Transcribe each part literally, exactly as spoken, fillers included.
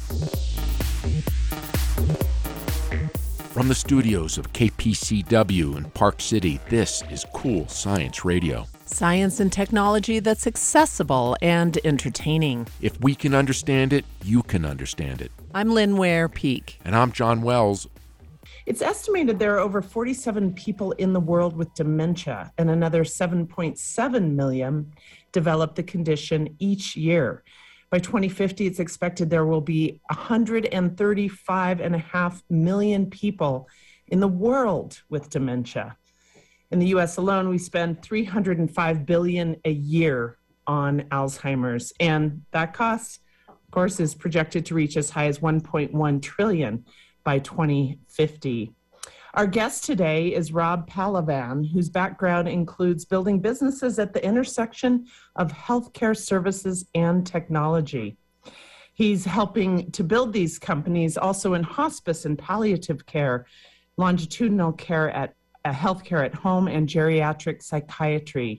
From the studios of K P C W in Park City, this is Cool Science Radio. Science and technology that's accessible and entertaining. If we can understand it, you can understand it. I'm Lynn Ware Peak. And I'm John Wells. It's estimated there are over forty-seven people in the world with dementia, and another seven point seven million develop the condition each year. By twenty fifty, it's expected there will be one hundred thirty-five point five million people in the world with dementia. In the U S alone, we spend three hundred five billion dollars a year on Alzheimer's, and that cost, of course, is projected to reach as high as one point one trillion dollars by twenty fifty. Our guest today is Rob Pallavan, whose background includes building businesses at the intersection of healthcare services and technology. He's helping to build these companies also in hospice and palliative care, longitudinal care at uh, healthcare at home, and geriatric psychiatry.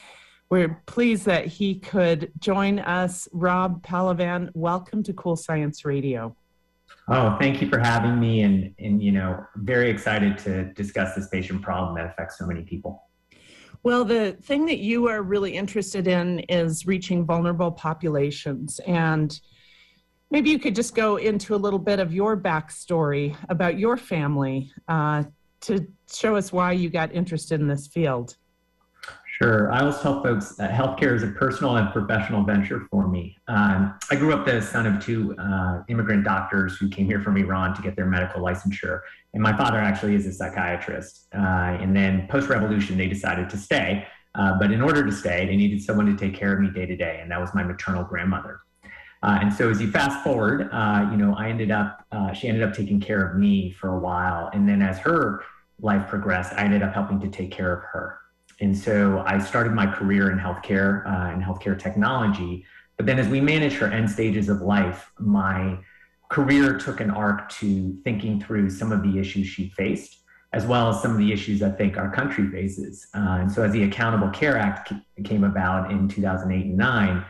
We're pleased that he could join us. Rob Pallavan, welcome to Cool Science Radio. Oh, thank you for having me, and, and you know, very excited to discuss this patient problem that affects so many people. Well, the thing that you are really interested in is reaching vulnerable populations, and maybe you could just go into a little bit of your backstory about your family uh, to show us why you got interested in this field. Sure. I always tell folks that healthcare is a personal and professional venture for me. Um, I grew up the son of two uh, immigrant doctors who came here from Iran to get their medical licensure. And my father actually is a psychiatrist. Uh, and then post-revolution, they decided to stay. Uh, but in order to stay, they needed someone to take care of me day to day. And that was my maternal grandmother. Uh, and so as you fast forward, uh, you know, I ended up, uh, she ended up taking care of me for a while. And then as her life progressed, I ended up helping to take care of her. And so I started my career in healthcare uh, and healthcare technology. But then as we managed her end stages of life, my career took an arc to thinking through some of the issues she faced, as well as some of the issues I think our country faces. Uh, and so as the Accountable Care Act came about in two thousand eight and nine,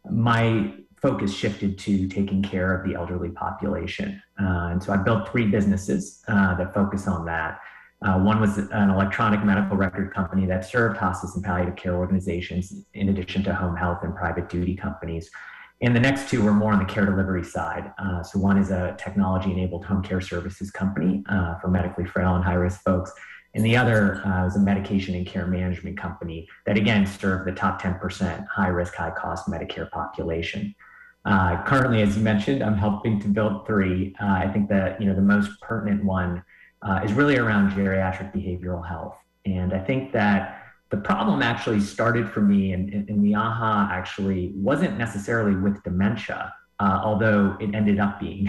my focus shifted to taking care of the elderly population. Uh, and so I built three businesses uh, that focus on that. Uh, one was an electronic medical record company that served hospice and palliative care organizations, in addition to home health and private duty companies. And the next two were more on the care delivery side. Uh, so one is a technology-enabled home care services company uh, for medically frail and high-risk folks. And the other uh, is a medication and care management company that, again, served the top ten percent high-risk, high-cost Medicare population. Uh, currently, as you mentioned, I'm helping to build three. Uh, I think that, you know, the most pertinent one Uh, is really around geriatric behavioral health. And I think that the problem actually started for me, and, and, and the aha actually wasn't necessarily with dementia, uh, although it ended up being,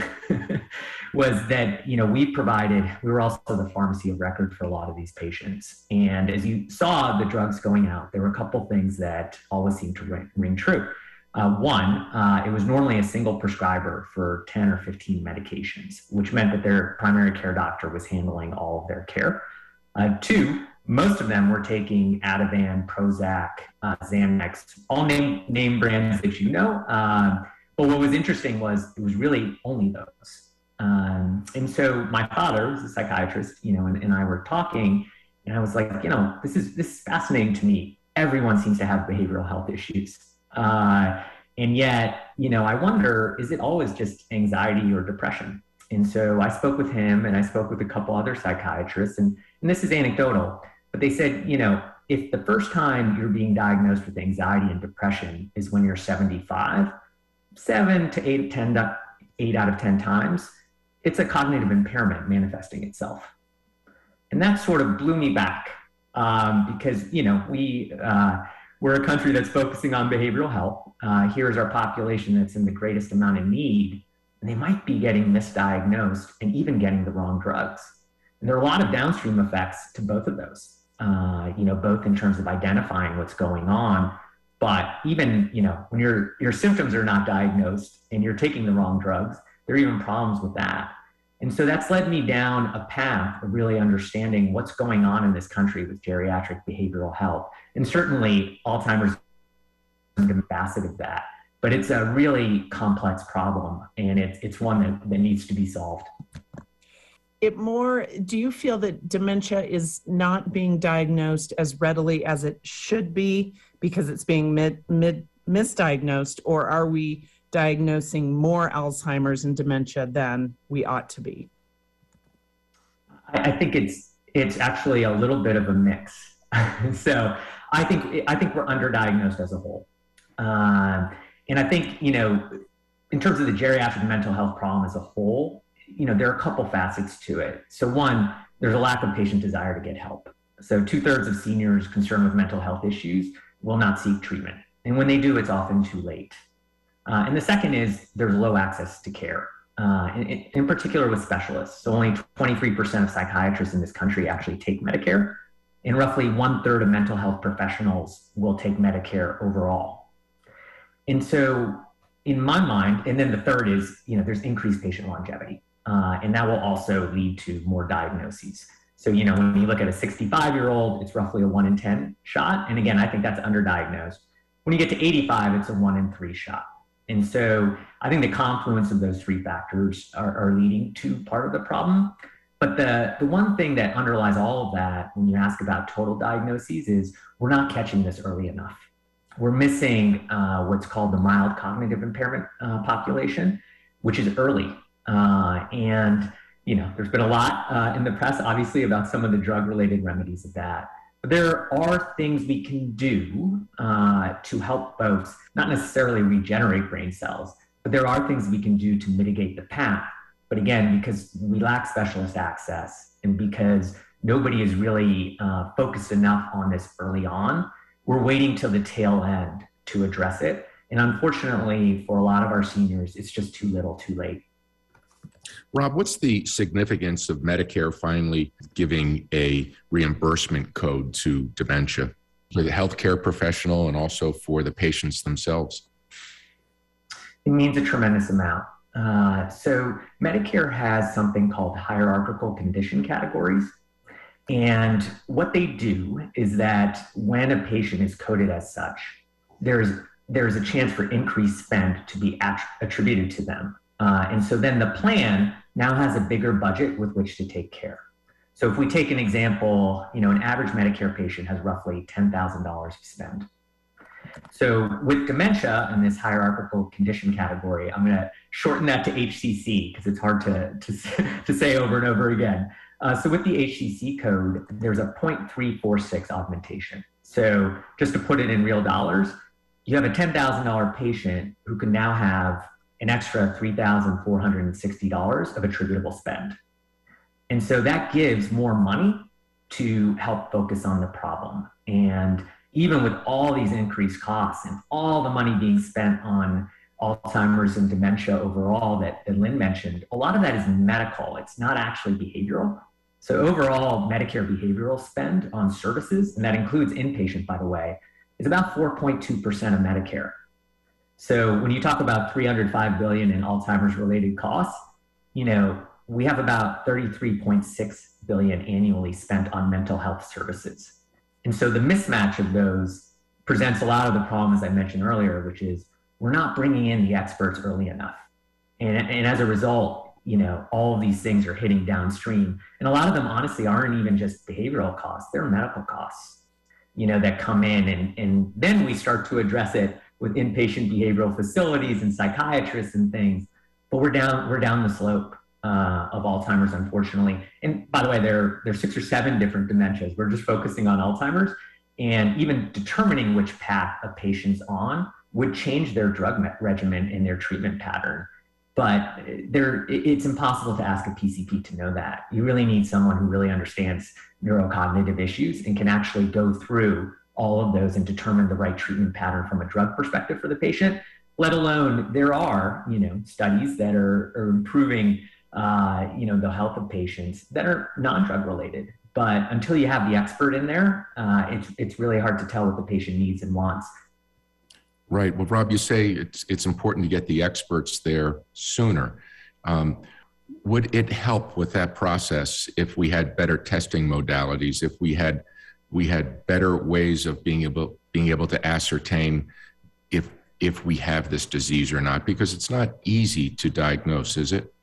was that, you know, we provided, we were also the pharmacy of record for a lot of these patients. And as you saw the drugs going out, there were a couple things that always seemed to ring, ring true. Uh, one, uh, it was normally a single prescriber for ten or fifteen medications, which meant that their primary care doctor was handling all of their care. Uh, two, most of them were taking Ativan, Prozac, uh, Xanax, all name, name brands that you know. Uh, but what was interesting was it was really only those. Um, and so my father was a psychiatrist, you know, and, and I were talking, and I was like, you know, this is, this is fascinating to me. Everyone seems to have behavioral health issues. Uh, and yet, you know, I wonder, is it always just anxiety or depression? And so I spoke with him, and I spoke with a couple other psychiatrists, and, and this is anecdotal, but they said, you know, if the first time you're being diagnosed with anxiety and depression is when you're seventy-five, seven to eight, ten, eight out of ten times, it's a cognitive impairment manifesting itself. And that sort of blew me back um, because, you know, we, uh, We're a country that's focusing on behavioral health. Uh, here's our population that's in the greatest amount of need, and they might be getting misdiagnosed and even getting the wrong drugs. And there are a lot of downstream effects to both of those, uh, you know, both in terms of identifying what's going on, but even, you know, when your, your symptoms are not diagnosed and you're taking the wrong drugs, there are even problems with that. And so that's led me down a path of really understanding what's going on in this country with geriatric behavioral health. And certainly Alzheimer's is a facet of that. but it's a really complex problem, and it's, it's one that, that needs to be solved. It more, do you feel that dementia is not being diagnosed as readily as it should be because it's being mid, mid, misdiagnosed, or are we diagnosing more Alzheimer's and dementia than we ought to be? I, I think it's it's actually a little bit of a mix. So I think I think we're underdiagnosed as a whole, uh, and I think, you know, in terms of the geriatric mental health problem as a whole, you know, there are a couple facets to it. So one, there's a lack of patient desire to get help. So two thirds of seniors concerned with mental health issues will not seek treatment. And when they do, it's often too late. Uh, and the second is there's low access to care, uh, in, in particular with specialists. So only twenty-three percent of psychiatrists in this country actually take Medicare, and roughly one third of mental health professionals will take Medicare overall. And so in my mind, and then the third is, you know, there's increased patient longevity. Uh, and that will also lead to more diagnoses. So, you know, when you look at a sixty-five year old, it's roughly a one in ten shot. And again, I think that's underdiagnosed. When you get to eighty-five, it's a one in three shot. And so I think the confluence of those three factors are, are leading to part of the problem. But the, the one thing that underlies all of that when you ask about total diagnoses is we're not catching this early enough. We're missing uh, what's called the mild cognitive impairment uh, population, which is early. Uh, and, you know, there's been a lot uh, in the press, obviously, about some of the drug-related remedies of that. But there are things we can do uh, to help folks not necessarily regenerate brain cells, but there are things we can do to mitigate the path. But again, because we lack specialist access and because nobody is really uh, focused enough on this early on, we're waiting till the tail end to address it. And unfortunately, for a lot of our seniors, it's just too little, too late. Rob, what's the significance of Medicare finally giving a reimbursement code to dementia for the healthcare professional and also for the patients themselves? It means a tremendous amount. Uh, so Medicare has something called hierarchical condition categories. And what they do is that when a patient is coded as such, there's, there's a chance for increased spend to be att- attributed to them. Uh, and so then the plan now has a bigger budget with which to take care. So if we take an example, you know, an average Medicare patient has roughly ten thousand dollars to spend. So with dementia in this hierarchical condition category, I'm going to shorten that to H C C because it's hard to, to, to say over and over again. Uh, so with the H C C code, there's a zero point three four six augmentation. So just to put it in real dollars, you have a ten thousand dollars patient who can now have an extra three thousand four hundred sixty dollars of attributable spend. And so that gives more money to help focus on the problem. And even with all these increased costs and all the money being spent on Alzheimer's and dementia overall that, that Lynn mentioned, a lot of that is medical. It's not actually behavioral. So overall, Medicare behavioral spend on services, and that includes inpatient, by the way, is about four point two percent of Medicare. So when you talk about three hundred five billion dollars in Alzheimer's related costs, you know, we have about thirty-three point six billion dollars annually spent on mental health services. And so the mismatch of those presents a lot of the problem, as I mentioned earlier, which is we're not bringing in the experts early enough. And, and as a result, you know, all of these things are hitting downstream. And a lot of them, honestly, aren't even just behavioral costs, they're medical costs, you know, that come in. And, and then we start to address it with inpatient behavioral facilities and psychiatrists and things. But we're down, we're down the slope uh, of Alzheimer's, unfortunately. And by the way, there, there are six or seven different dementias. We're just focusing on Alzheimer's. And even determining which path a patient's on would change their drug regimen and their treatment pattern. But there, it's impossible to ask a P C P to know that. You really need someone who really understands neurocognitive issues and can actually go through all of those and determine the right treatment pattern from a drug perspective for the patient, let alone there are, you know, studies that are, are improving, uh, you know, the health of patients that are non-drug related. But until you have the expert in there, uh, it's, it's really hard to tell what the patient needs and wants. Right. Well, Rob, you say it's it's important to get the experts there sooner. Um, would it help with that process if we had better testing modalities, if we had we had better ways of being able being able to ascertain if if we have this disease or not? Because it's not easy to diagnose, is it?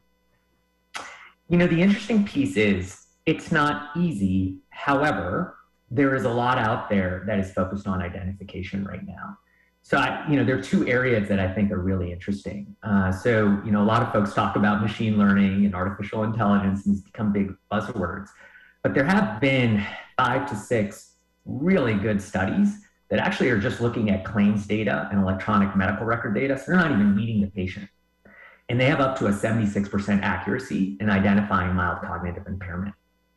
You know, the interesting piece is it's not easy. However, there is a lot out there that is focused on identification right now. So, I, you know, there are two areas that I think are really interesting. Uh, so, you know, a lot of folks talk about machine learning and artificial intelligence, and it's become big buzzwords. But there have been five to six really good studies that actually are just looking at claims data and electronic medical record data. So they're not even meeting the patient. And they have up to a seventy-six percent accuracy in identifying mild cognitive impairment.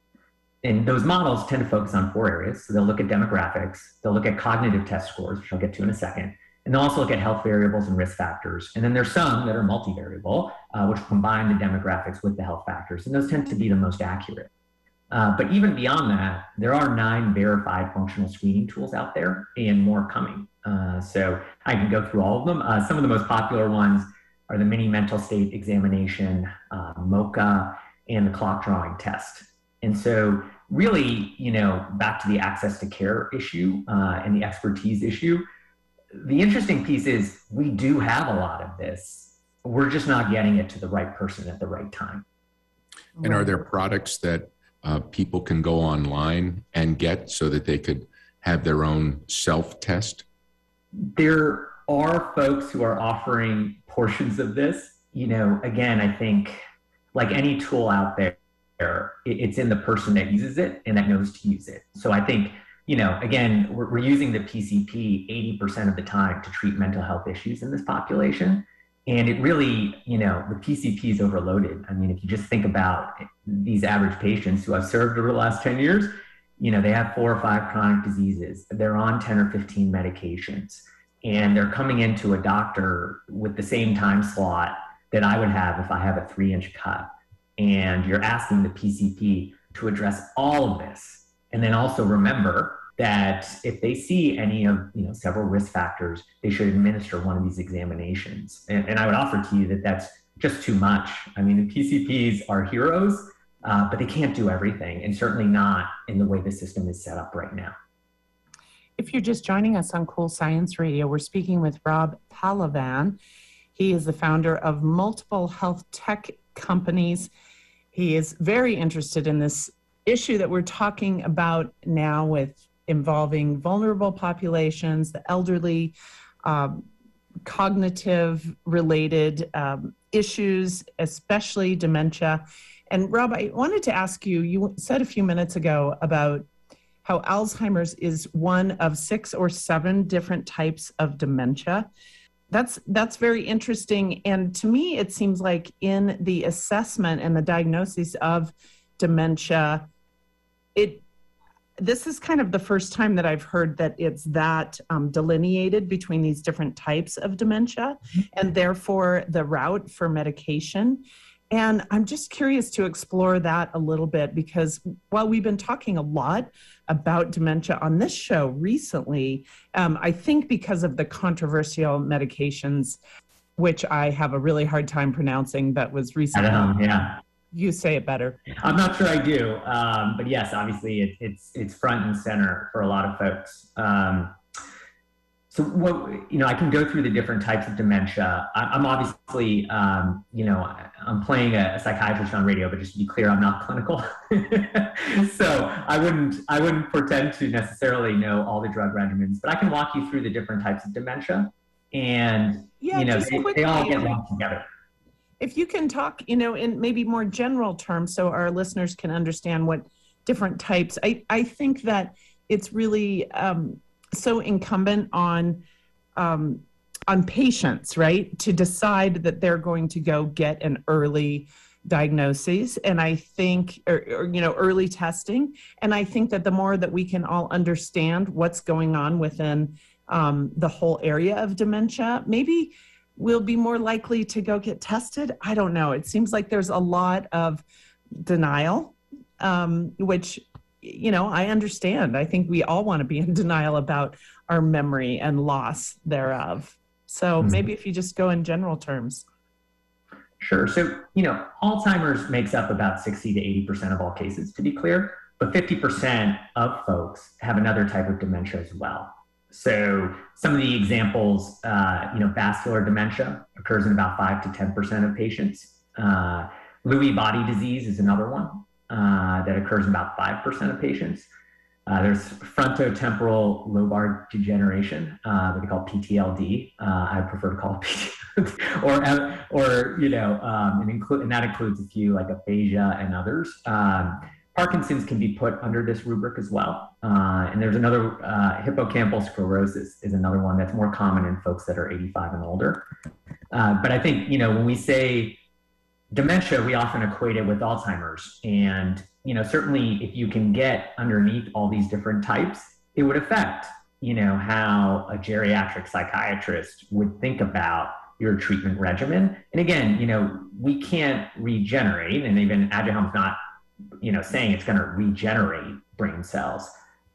And those models tend to focus on four areas. So they'll look at demographics, they'll look at cognitive test scores, which I'll get to in a second, and they'll also look at health variables and risk factors. And then there's some that are multivariable, uh, which combine the demographics with the health factors, and those tend to be the most accurate. Uh, but even beyond that, there are nine verified functional screening tools out there and more coming. Uh, so I can go through all of them. Uh, some of the most popular ones are the mini mental state examination, uh, MoCA, and the clock drawing test. And so really, you know, back to the access to care issue uh, and the expertise issue, the interesting piece is we do have a lot of this. We're just not getting it to the right person at the right time. And are there products that uh, people can go online and get so that they could have their own self-test? There are folks who are offering portions of this. You know, again, I think like any tool out there, it's in the person that uses it and that knows to use it. So I think, you know, again, we're, we're using the P C P eighty percent of the time to treat mental health issues in this population. And it really, you know, the P C P is overloaded. I mean, if you just think about these average patients who I've served over the last ten years, you know, they have four or five chronic diseases. They're on ten or fifteen medications, and they're coming into a doctor with the same time slot that I would have if I have a three inch cut. And you're asking the P C P to address all of this. And then also remember that if they see any of, you know, several risk factors, they should administer one of these examinations. And, and I would offer to you that that's just too much. I mean, the P C Ps are heroes, uh, but they can't do everything, and certainly not in the way the system is set up right now. If you're just joining us on Cool Science Radio, we're speaking with Rob Pahlavan. He is the founder of multiple health tech companies. He is very interested in this issue that we're talking about now, with involving vulnerable populations, the elderly, um, cognitive related um, issues, especially dementia. And Rob, I wanted to ask you, you said a few minutes ago about how Alzheimer's is one of six or seven different types of dementia. That's that's very interesting. And to me, it seems like in the assessment and the diagnosis of dementia, it this is kind of the first time that I've heard that it's that um, delineated between these different types of dementia, and therefore the route for medication. And I'm just curious to explore that a little bit, because while we've been talking a lot about dementia on this show recently, um, I think because of the controversial medications, which I have a really hard time pronouncing, that was recently. I know, yeah. You say it better. I'm not sure I do, um, but yes, obviously it, it's it's front and center for a lot of folks. Um, so what, you know, I can go through the different types of dementia. I, I'm obviously, um, you know, I'm playing a, a psychiatrist on radio, but just to be clear, I'm not clinical. So I wouldn't I wouldn't pretend to necessarily know all the drug regimens, but I can walk you through the different types of dementia, and yeah, you know, just they, quickly, they all get lumped together. If you can talk, you know, in maybe more general terms, so our listeners can understand what different types. I, I think that it's really um, so incumbent on um, on patients, right, to decide that they're going to go get an early diagnosis, and I think, or, or you know, early testing. And I think that the more that we can all understand what's going on within um, the whole area of dementia, maybe we'll be more likely to go get tested. I don't know. It seems like there's a lot of denial, um, which, you know, I understand. I think we all want to be in denial about our memory and loss thereof. So mm-hmm. maybe if you just go in general terms. Sure. So, you know, Alzheimer's makes up about sixty to eighty percent of all cases, to be clear, but fifty percent of folks have another type of dementia as well. So some of the examples, uh, you know, vascular dementia occurs in about five to ten percent of patients. Uh, Lewy body disease is another one uh, that occurs in about five percent of patients. Uh, there's frontotemporal lobar degeneration, uh, what they call P T L D. Uh, I prefer to call it P T L D, or, or you know, um, and, include, and that includes a few like aphasia and others. Um, Parkinson's can be put under this rubric as well. Uh, and there's another, uh, hippocampal sclerosis is another one that's more common in folks that are eighty-five and older. Uh, but I think, you know, when we say dementia, we often equate it with Alzheimer's. And, you know, certainly if you can get underneath all these different types, it would affect, you know, how a geriatric psychiatrist would think about your treatment regimen. And again, you know, we can't regenerate, and even Aduhelm's not, you know, saying it's going to regenerate brain cells.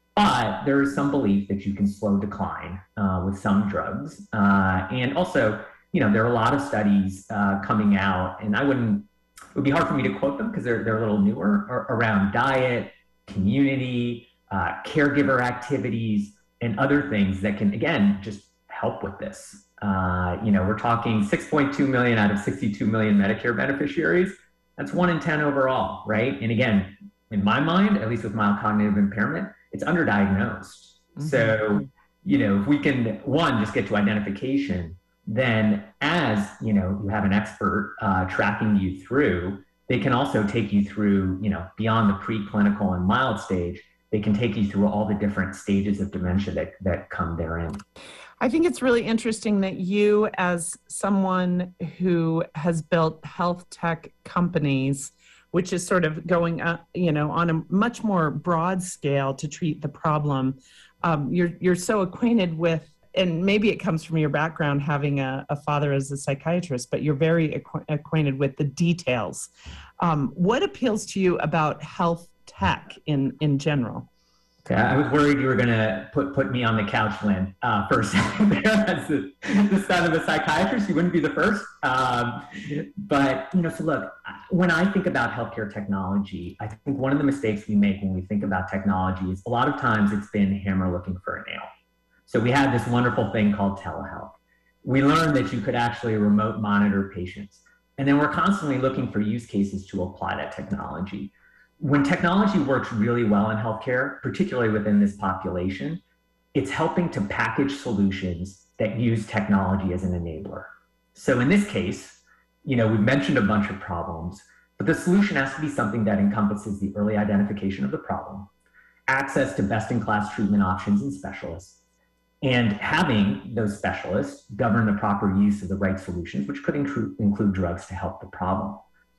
But there is some belief that you can slow decline uh, with some drugs. Uh, and also, you know, there are a lot of studies uh, coming out, and I wouldn't, it would be hard for me to quote them because they're, they're a little newer, or, around diet, community, uh, caregiver activities, and other things that can, again, just help with this. Uh, you know, we're talking six point two million out of sixty-two million Medicare beneficiaries. That's one in ten overall, right? And again, in my mind, at least with mild cognitive impairment, it's underdiagnosed. Mm-hmm. So, you know, if we can, one, just get to identification, then as, you know, you have an expert uh, tracking you through, they can also take you through, you know, beyond the preclinical and mild stage, they can take you through all the different stages of dementia that, that come therein. I think it's really interesting that you, as someone who has built health tech companies, which is sort of going, uh, you know, on a much more broad scale to treat the problem, um, you're you're so acquainted with, and maybe it comes from your background having a, a father as a psychiatrist, but you're very acqu- acquainted with the details. Um, what appeals to you about health tech in in general? Yeah, I was worried you were going to put put me on the couch, Lynn, uh, for a second there. As the, the son of a psychiatrist, you wouldn't be the first. Um, but, you know, so look, when I think about healthcare technology, I think one of the mistakes we make when we think about technology is a lot of times it's been hammer looking for a nail. So we had this wonderful thing called telehealth. We learned that you could actually remote monitor patients. And then we're constantly looking for use cases to apply that technology. When technology works really well in healthcare, particularly within this population, it's helping to package solutions that use technology as an enabler. So in this case, you know, we've mentioned a bunch of problems, but the solution has to be something that encompasses the early identification of the problem, access to best-in-class treatment options and specialists, and having those specialists govern the proper use of the right solutions, which could include, include drugs to help the problem.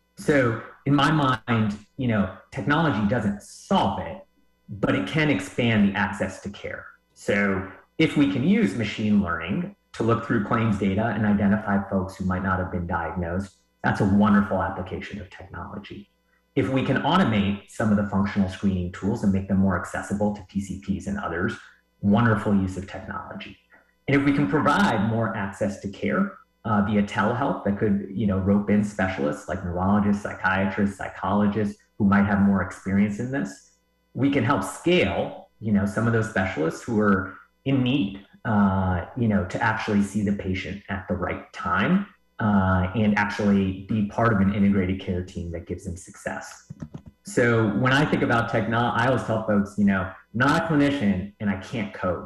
So in my mind, you know, technology doesn't solve it, but it can expand the access to care. So if we can use machine learning to look through claims data and identify folks who might not have been diagnosed, that's a wonderful application of technology. If we can automate some of the functional screening tools and make them more accessible to P C Ps and others, wonderful use of technology. And if we can provide more access to care, Uh, via telehealth that could, you know, rope in specialists like neurologists, psychiatrists, psychologists who might have more experience in this, we can help scale, you know, some of those specialists who are in need, uh, you know, to actually see the patient at the right time uh, and actually be part of an integrated care team that gives them success. So when I think about technology, I always tell folks, you know, I'm not a clinician and I can't code,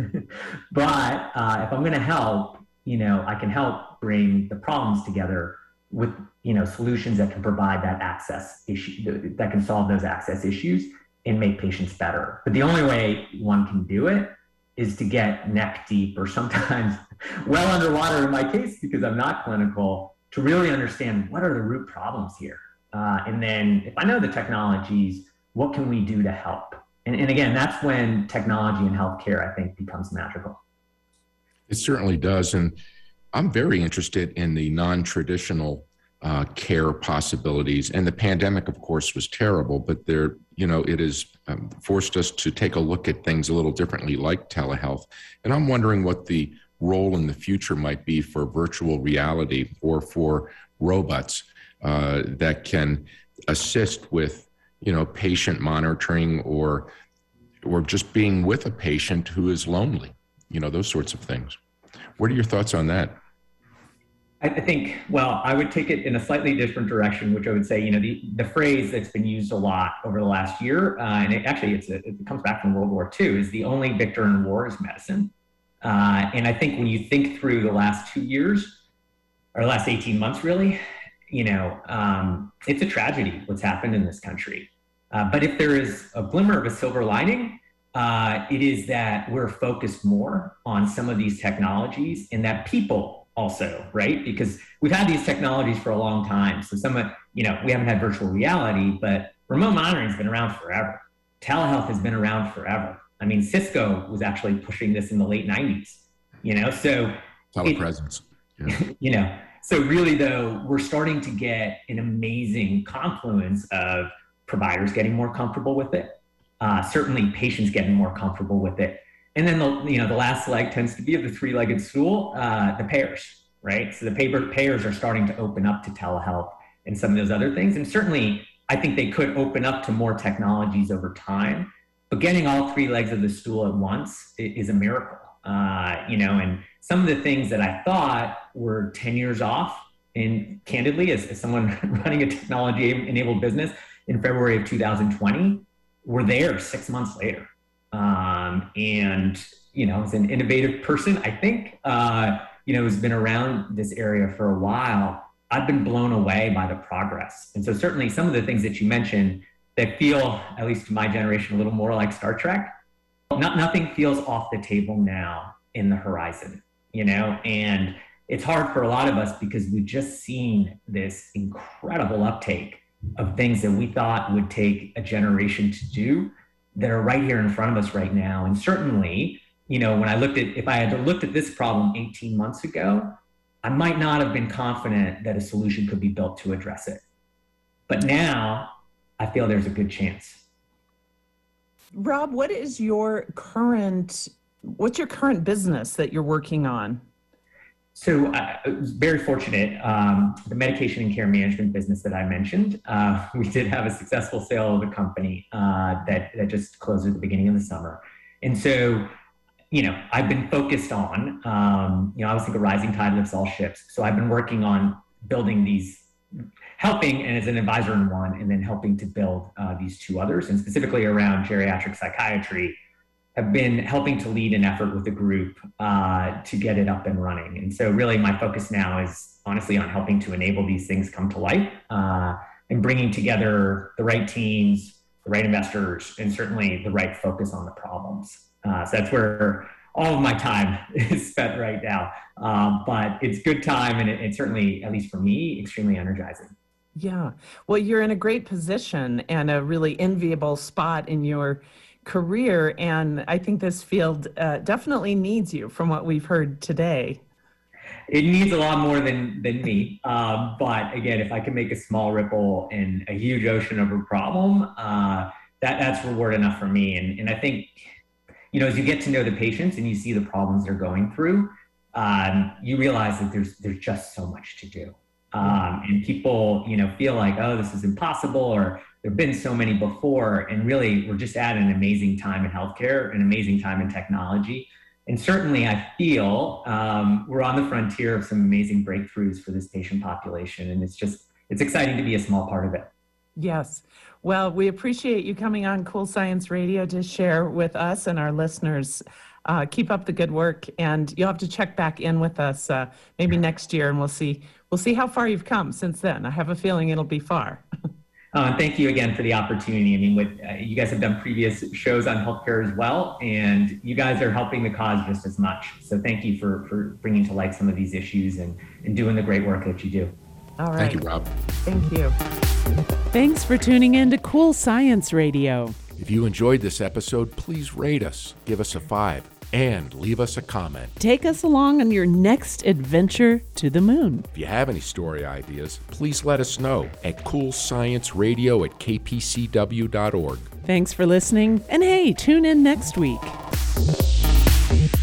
but uh, if I'm going to help, you know, I can help bring the problems together with, you know, solutions that can provide that access issue, that can solve those access issues and make patients better. But the only way one can do it is to get neck deep, or sometimes well underwater in my case, because I'm not clinical, to really understand what are the root problems here. Uh, and then if I know the technologies, what can we do to help? And, and again, that's when technology in healthcare, I think, becomes magical. It certainly does. And I'm very interested in the non-traditional uh, care possibilities. And the pandemic, of course, was terrible, but there, you know, it has um, forced us to take a look at things a little differently, like telehealth. And I'm wondering what the role in the future might be for virtual reality or for robots uh, that can assist with, you know, patient monitoring or, or just being with a patient who is lonely. you know, those sorts of things. What are your thoughts on that? I think, well, I would take it in a slightly different direction, which I would say, you know, the, the phrase that's been used a lot over the last year, uh, and it actually it's a, it comes back from World War Two, is the only victor in war is medicine. Uh, and I think when you think through the last two years, or last eighteen months, really, you know, um, it's a tragedy what's happened in this country. Uh, but if there is a glimmer of a silver lining, uh, it is that we're focused more on some of these technologies and that people also, right? Because we've had these technologies for a long time. So some of, you know, we haven't had virtual reality, but remote monitoring has been around forever. Telehealth has been around forever. I mean, Cisco was actually pushing this in the late nineties, you know, so. Telepresence. It, yeah. You know, so really though, we're starting to get an amazing confluence of providers getting more comfortable with it. Uh, certainly patients getting more comfortable with it. And then the, you know, the last leg tends to be of the three-legged stool, uh, the payers, right? So the paper payers are starting to open up to telehealth and some of those other things. And certainly, I think they could open up to more technologies over time. But getting all three legs of the stool at once is a miracle, uh, you know. And some of the things that I thought were ten years off, and candidly, as, as someone running a technology-enabled business in February of two thousand twenty, were there six months later. Um, and, you know, as an innovative person, I think, uh, you know, who's been around this area for a while, I've been blown away by the progress. And so certainly some of the things that you mentioned that feel, at least to my generation, a little more like Star Trek, not, nothing feels off the table now in the horizon, you know, and it's hard for a lot of us because we've just seen this incredible uptake of things that we thought would take a generation to do that are right here in front of us right now. And certainly, you know, when I looked at, if I had looked at this problem eighteen months ago, I might not have been confident that a solution could be built to address it. But now I feel there's a good chance. Rob, what is your current, what's your current business that you're working on? So I was very fortunate. Um, the medication and care management business that I mentioned, uh, we did have a successful sale of the company uh, that, that just closed at the beginning of the summer. And so, you know, I've been focused on, um, you know, I always think a rising tide lifts all ships. So I've been working on building these, helping and as an advisor in one, and then helping to build uh, these two others, and specifically around geriatric psychiatry. Have been helping to lead an effort with a group uh, to get it up and running. And so really my focus now is honestly on helping to enable these things come to life uh, and bringing together the right teams, the right investors, and certainly the right focus on the problems. Uh, so that's where all of my time is spent right now. Um, but it's good time, and it, it's certainly, at least for me, extremely energizing. Yeah. Well, you're in a great position and a really enviable spot in your career, and I think this field uh, definitely needs you from what we've heard today. It needs a lot more than than me, um, but again, if I can make a small ripple in a huge ocean of a problem, uh, that that's reward enough for me. And and I think, you know, as you get to know the patients and you see the problems they're going through, um, you realize that there's there's just so much to do, um, and people, you know, feel like, oh, this is impossible, or there've been so many before, and really we're just at an amazing time in healthcare, an amazing time in technology. And certainly I feel um, we're on the frontier of some amazing breakthroughs for this patient population. And it's just, it's exciting to be a small part of it. Yes. Well, we appreciate you coming on Cool Science Radio to share with us and our listeners. Uh, keep up the good work, and you'll have to check back in with us uh, maybe next year, and we'll see, we'll see how far you've come since then. I have a feeling it'll be far. Uh, thank you again for the opportunity. I mean, with, uh, you guys have done previous shows on healthcare as well, and you guys are helping the cause just as much. So thank you for, for bringing to light some of these issues and, and doing the great work that you do. All right. Thank you, Rob. Thank you. Thanks for tuning in to Cool Science Radio. If you enjoyed this episode, please rate us, give us a five, and leave us a comment. Take us along on your next adventure to the moon. If you have any story ideas, please let us know at cool science radio at k p c w dot org. Thanks for listening, and hey, tune in next week.